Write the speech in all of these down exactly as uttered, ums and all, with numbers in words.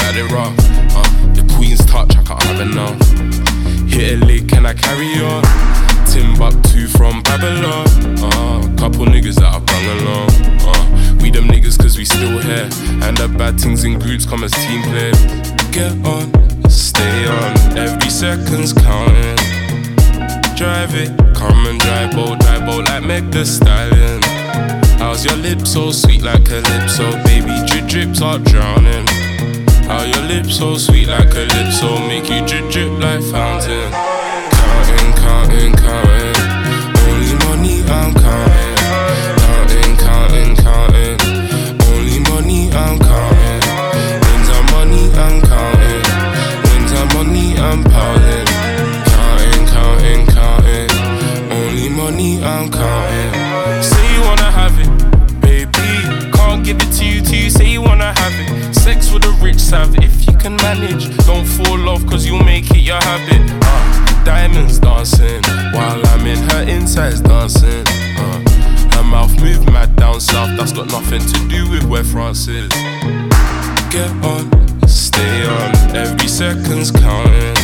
had it rough. Uh, the Queen's touch, I can't have enough. Hit a lick, can I carry on? Timbuktu from Babylon. Uh, couple niggas that I brung along. Uh, we them niggas cause we still here. And the bad things in groups come as team players. Get on, stay on, every second's counting. Drive it, come and drive, bold, drive, bold like Meg Thee Stallion. How's your lips so sweet like calypso? Baby, drip drips are drowning. How your lips so sweet like calypso? Make you drip drip like fountain. Counting, counting, counting. Only money I'm counting. Counting, counting, counting. Only money I'm counting. Wins and money I'm counting. Wins and money I'm piling. Counting, counting, counting. Only money I'm counting. Say you wanna have it, baby. Can't give it to you till you say you wanna have it. Sex with a rich sav if you can manage. Don't fall off cause you'll make it your habit. uh, Diamonds dancing while I'm in her insides dancing. uh, Her mouth move mad down south. That's got nothing to do with where France is. Get on, stay on, every second's counting.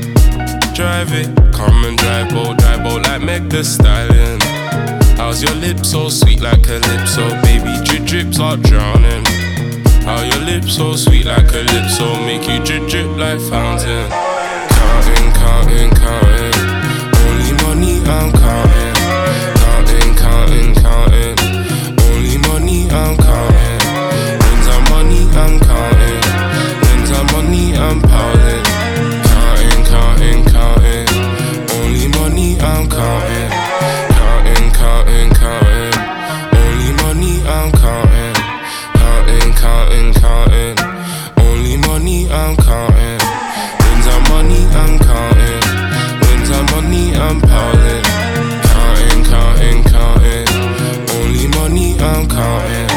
Drive it, come and drive, bold, drive, bold like Meg Thee Stallion. How's your lips so sweet like calypso? Baby, drip drips are drowning. How your lips so sweet like calypso? Make you drip drip like fountain. Counting, counting, counting. Only money I'm counting. Counting, counting, counting. Only money I'm counting. Wins and money I'm counting. Wins and money I'm piling. Counting, counting, counting. Only money I'm counting. Counting, counting, counting. Only money I'm counting. Counting, counting, counting. Only money I'm counting. Wins and money I'm counting. Wins and money I'm piling. Counting, counting, counting. Only money I'm counting.